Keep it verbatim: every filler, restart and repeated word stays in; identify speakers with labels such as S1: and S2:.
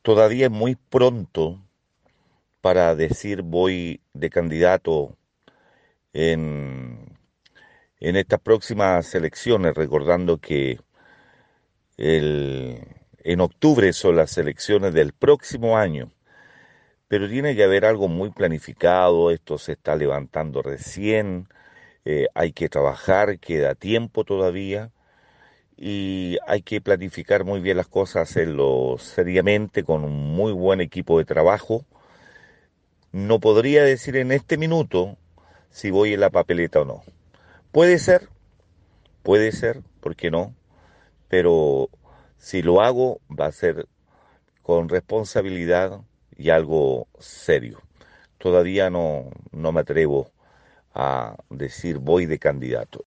S1: Todavía es muy pronto para decir voy de candidato en, en estas próximas elecciones, recordando que el, en octubre son las elecciones del próximo año, pero tiene que haber algo muy planificado, esto se está levantando recién, eh, hay que trabajar, queda tiempo todavía y hay que planificar muy bien las cosas, hacerlo seriamente, con un muy buen equipo de trabajo. No podría decir en este minuto si voy en la papeleta o no. Puede ser, puede ser, ¿por qué no? Pero si lo hago va a ser con responsabilidad y algo serio. Todavía no, no me atrevo a decir voy de candidato.